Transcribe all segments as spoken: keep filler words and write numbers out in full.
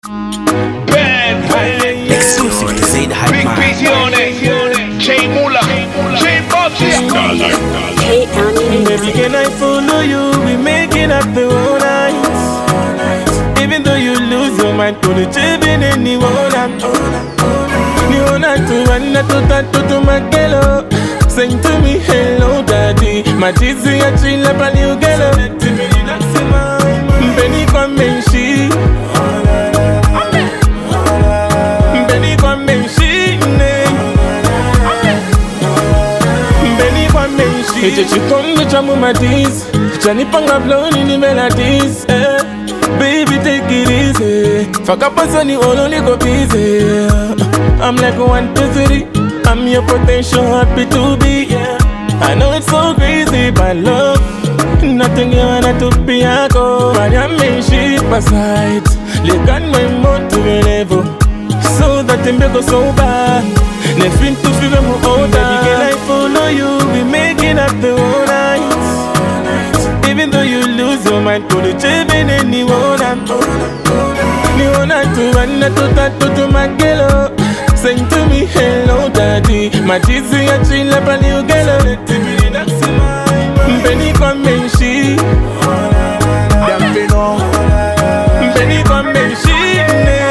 Bad, bad. Exclusive to say the hype Big man. Visiones, J Mula, J Bobsy. Baby, can I follow you? We making up the whole night. Even though you lose your mind, to the children anyone. You wanna to run to tattoo to my girl. Sing to me, hello daddy. My cheesy a chill up a new girl. Benny come and she. Benny come and she. Benny come and she. Hey, you come to jamu my teeth. Johnny Panga blown in the melodies. Eh. Baby, take it easy. Fuck up on the all only go busy. I'm like one, two, three. I'm your potential, happy to be. Yeah. I know it's so crazy, but love. Nothing you wanna to be a go. I am in sheep aside. Look at my motive. So that they make us so bad. Nothing to feel more older. Baby, can I follow you? We making up the whole night. Even though you lose your mind, put it in anyone. You wanna to run to tattoo to my girl. Sing to me, hello daddy. My cheesy a chill up a new girl. Benny come and she. Benny come and she.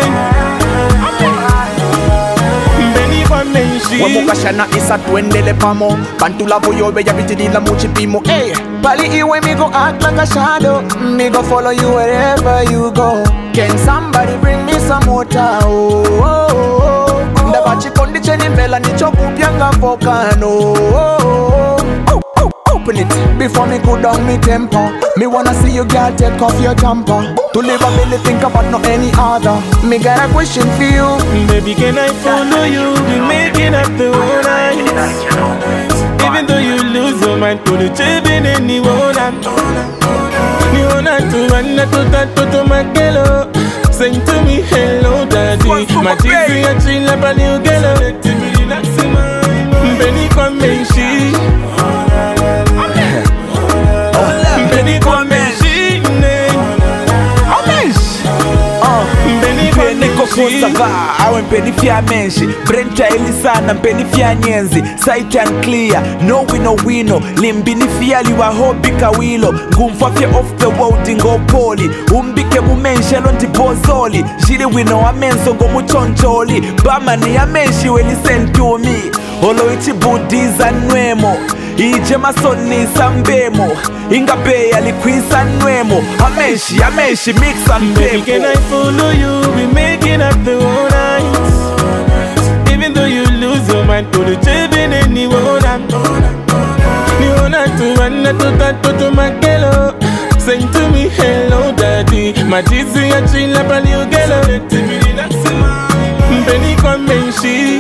Benny come and she. Wamukashana isa tuendele pamo. Pantula voyo beja bitidila muchipimo. Hey, pali iwe me go act like a shadow. Me go follow you wherever you go. Can somebody bring me some water? Oh, oh, oh. Ndabachi kondicheni mbela nichoku pianga volcano. Oh, oh, oh. Open it before me go down me temper. Me wanna see you girl take off your jumper. To live a really think about no any other. Me got a question for you. Baby, can I follow you? We making up the whole night. Even though you lose your mind, put it in anyone. You wanna to run to tattoo to my girl. Sing to me, hello daddy. My cheesy a chill up a new girl. Benny come and she. Benny come and she. Benny come and she. Awe mpeni fia menshi Brenta elisana mpeni fia nyenzi Sight and clear, no wino wino Limbini fia liwa hobi kawilo Ngumfafia off the world ingo poli Umbike mumenshi alonti bozoli Jiri wino wa menso ngo muchoncholi Bama ni ya menshi weli sentumi Olo ichi budiza nwemo Ije masoni sambemo Ingabe alikwisa nwemo Amenshi, amenshi mix and baby, can I follow you? We making up the whole night. Even though you lose your mind, put it in anyone. You wanna to run to tattoo to my girl. Sing to me, hello daddy. My cheesy a chill up a new girl. Benny come and she.